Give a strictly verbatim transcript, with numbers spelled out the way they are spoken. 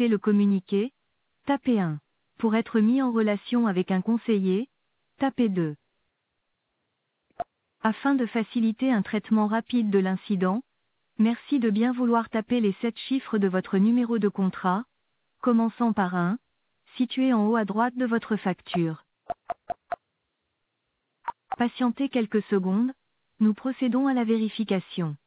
souhaitez le communiquer, tapez un. Pour être mis en relation avec un conseiller, tapez deux. Afin de faciliter un traitement rapide de l'incident, merci de bien vouloir taper les sept chiffres de votre numéro de contrat, commençant par un, situé en haut à droite de votre facture. Patientez quelques secondes, nous procédons à la vérification.